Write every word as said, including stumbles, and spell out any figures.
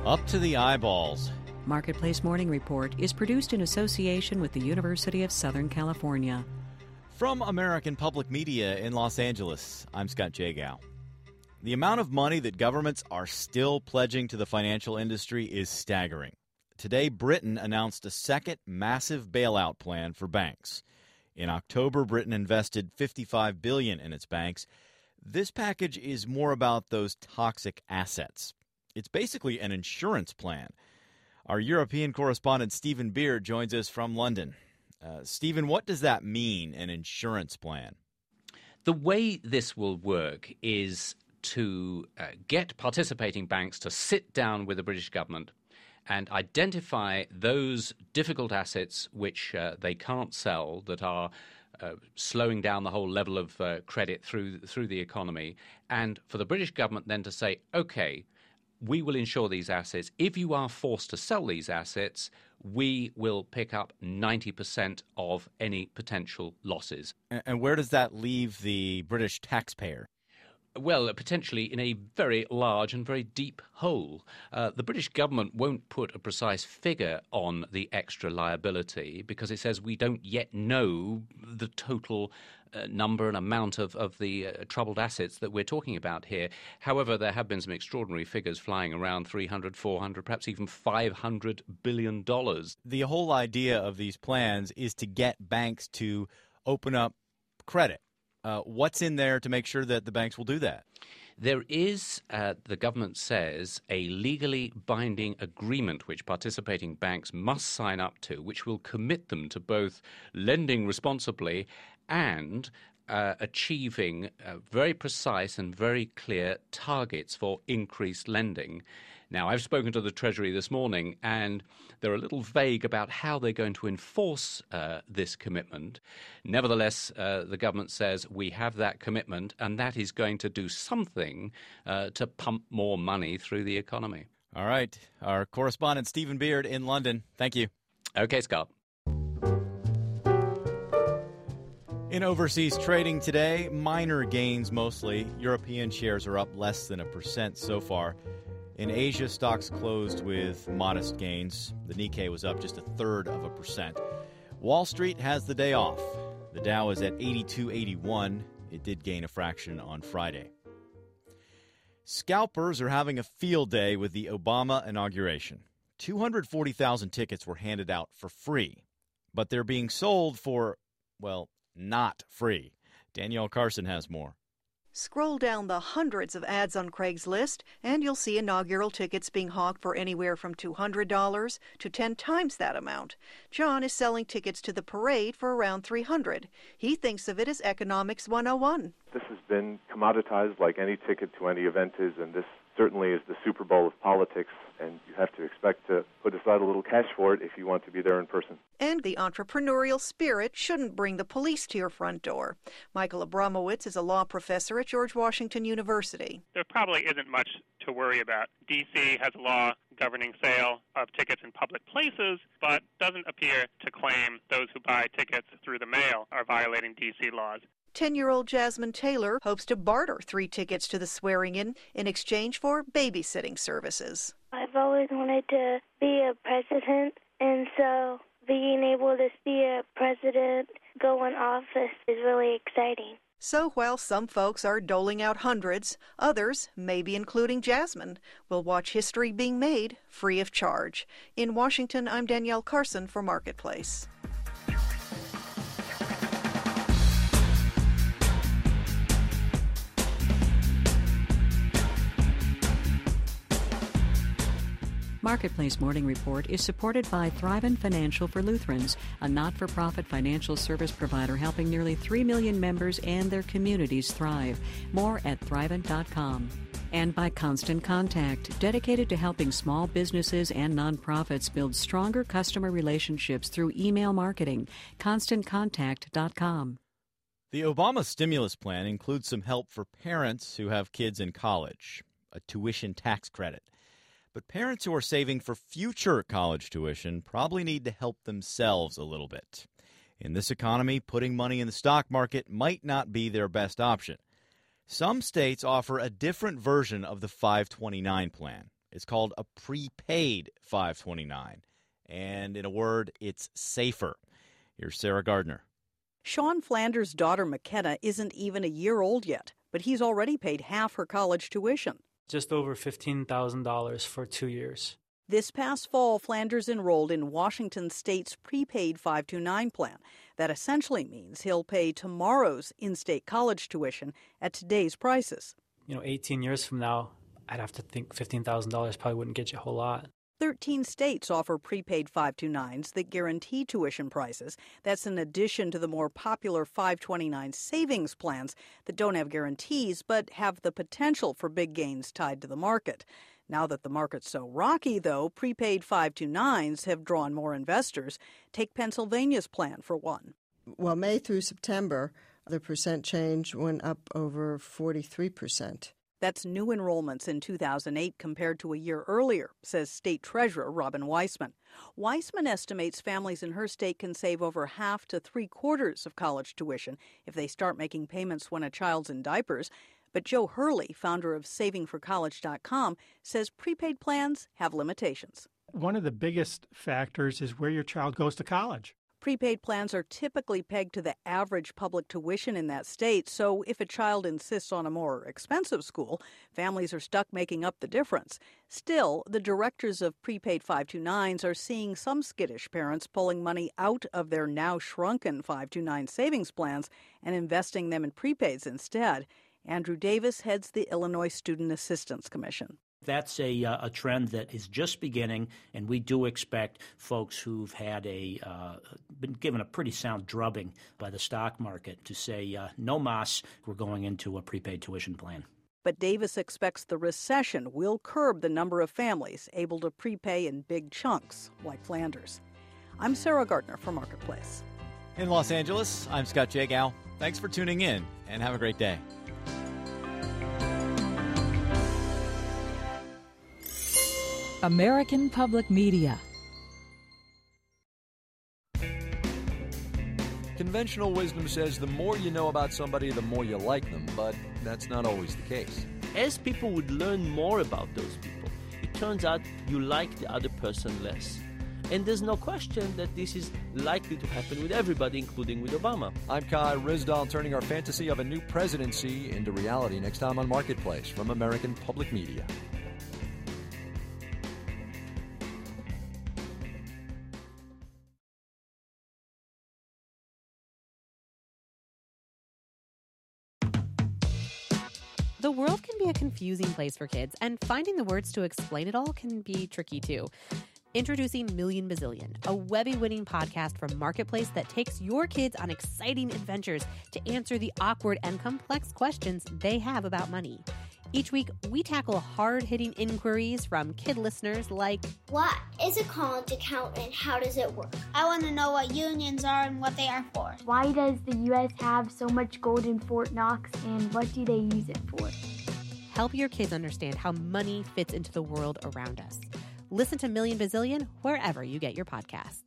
Up to the eyeballs. Marketplace Morning Report is produced in association with the University of Southern California. From American Public Media in Los Angeles, I'm Scott Jagow. The amount of money that governments are still pledging to the financial industry is staggering. Today, Britain announced a second massive bailout plan for banks. In October, Britain invested fifty-five billion dollars in its banks. This package is more about those toxic assets. It's basically an insurance plan. Our European correspondent Stephen Beard joins us from London. Uh, Stephen, what does that mean, an insurance plan? The way this will work is to uh, get participating banks to sit down with the British government and identify those difficult assets which uh, they can't sell that are uh, slowing down the whole level of uh, credit through through the economy, and for the British government then to say, OK, we will insure these assets. If you are forced to sell these assets, we will pick up ninety percent of any potential losses. And where does that leave the British taxpayer? Well, potentially in a very large and very deep hole. Uh, the British government won't put a precise figure on the extra liability because it says we don't yet know the total uh, number and amount of, of the uh, troubled assets that we're talking about here. However, there have been some extraordinary figures flying around three hundred, four hundred, perhaps even five hundred billion dollars. The whole idea of these plans is to get banks to open up credit. Uh, what's in there to make sure that the banks will do that? There is, uh, the government says, a legally binding agreement which participating banks must sign up to, which will commit them to both lending responsibly and uh, achieving uh, very precise and very clear targets for increased lending. Now, I've spoken to the Treasury this morning, and they're a little vague about how they're going to enforce uh, this commitment. Nevertheless, uh, the government says we have that commitment, and that is going to do something uh, to pump more money through the economy. All right. Our correspondent, Stephen Beard in London. Thank you. Okay, Scott. In overseas trading today, minor gains mostly. European shares are up less than a percent so far. In Asia, stocks closed with modest gains. The Nikkei was up just a third of a percent. Wall Street has the day off. The Dow is at eighty-two eighty-one. It did gain a fraction on Friday. Scalpers are having a field day with the Obama inauguration. two hundred forty thousand tickets were handed out for free, but they're being sold for, well, not free. Danielle Carson has more. Scroll down the hundreds of ads on Craigslist, and you'll see inaugural tickets being hawked for anywhere from two hundred dollars to ten times that amount. John is selling tickets to the parade for around three hundred dollars. He thinks of it as Economics one oh one. This has been commoditized like any ticket to any event is, and this certainly is the Super Bowl of politics, and you have to expect to put aside a little cash for it if you want to be there in person. And the entrepreneurial spirit shouldn't bring the police to your front door. Michael Abramowitz is a law professor at George Washington University. There probably isn't much to worry about. D C has a law governing sale of tickets in public places, but doesn't appear to claim those who buy tickets through the mail are violating D C laws. Ten-year-old Jasmine Taylor hopes to barter three tickets to the swearing-in in exchange for babysitting services. I've always wanted to be a president, and so being able to see a president go in office is really exciting. So while some folks are doling out hundreds, others, maybe including Jasmine, will watch history being made free of charge. In Washington, I'm Danielle Carson for Marketplace. Marketplace Morning Report is supported by Thrivent Financial for Lutherans, a not-for-profit financial service provider helping nearly three million members and their communities thrive. More at thrivent dot com. And by Constant Contact, dedicated to helping small businesses and nonprofits build stronger customer relationships through email marketing. constant contact dot com. The Obama stimulus plan includes some help for parents who have kids in college, a tuition tax credit. But parents who are saving for future college tuition probably need to help themselves a little bit. In this economy, putting money in the stock market might not be their best option. Some states offer a different version of the five twenty-nine plan. It's called a prepaid five twenty-nine. And in a word, it's safer. Here's Sarah Gardner. Sean Flanders' daughter McKenna isn't even a year old yet, but he's already paid half her college tuition. Just over fifteen thousand dollars for two years. This past fall, Flanders enrolled in Washington State's prepaid five twenty-nine plan. That essentially means he'll pay tomorrow's in-state college tuition at today's prices. You know, eighteen years from now, I'd have to think fifteen thousand dollars probably wouldn't get you a whole lot. Thirteen states offer prepaid five twenty-nines that guarantee tuition prices. That's in addition to the more popular five twenty-nine savings plans that don't have guarantees but have the potential for big gains tied to the market. Now that the market's so rocky, though, prepaid five twenty-nines have drawn more investors. Take Pennsylvania's plan for one. Well, May through September, the percent change went up over forty-three percent. That's new enrollments in two thousand eight compared to a year earlier, says State Treasurer Robin Weissman. Weissman estimates families in her state can save over half to three quarters of college tuition if they start making payments when a child's in diapers. But Joe Hurley, founder of saving for college dot com, says prepaid plans have limitations. One of the biggest factors is where your child goes to college. Prepaid plans are typically pegged to the average public tuition in that state, so if a child insists on a more expensive school, families are stuck making up the difference. Still, the directors of prepaid five twenty-nines are seeing some skittish parents pulling money out of their now shrunken five twenty-nine savings plans and investing them in prepaids instead. Andrew Davis heads the Illinois Student Assistance Commission. That's a, uh, a trend that is just beginning, and we do expect folks who've had a uh, been given a pretty sound drubbing by the stock market to say, uh, no mas, we're going into a prepaid tuition plan. But Davis expects the recession will curb the number of families able to prepay in big chunks, like Flanders. I'm Sarah Gardner for Marketplace. In Los Angeles, I'm Scott Jagow. Thanks for tuning in, and have a great day. American Public Media. Conventional wisdom says the more you know about somebody, the more you like them, but that's not always the case. As people would learn more about those people, it turns out you like the other person less. And there's no question that this is likely to happen with everybody, including with Obama. I'm Kai Ryssdal, turning our fantasy of a new presidency into reality next time on Marketplace from American Public Media. The world can be a confusing place for kids, and finding the words to explain it all can be tricky too. Introducing Million Bazillion, a Webby-winning podcast from Marketplace that takes your kids on exciting adventures to answer the awkward and complex questions they have about money. Each week, we tackle hard-hitting inquiries from kid listeners like, what is a college account and how does it work? I want to know what unions are and what they are for. Why does the U S have so much gold in Fort Knox and what do they use it for? Help your kids understand how money fits into the world around us. Listen to Million Bazillion wherever you get your podcasts.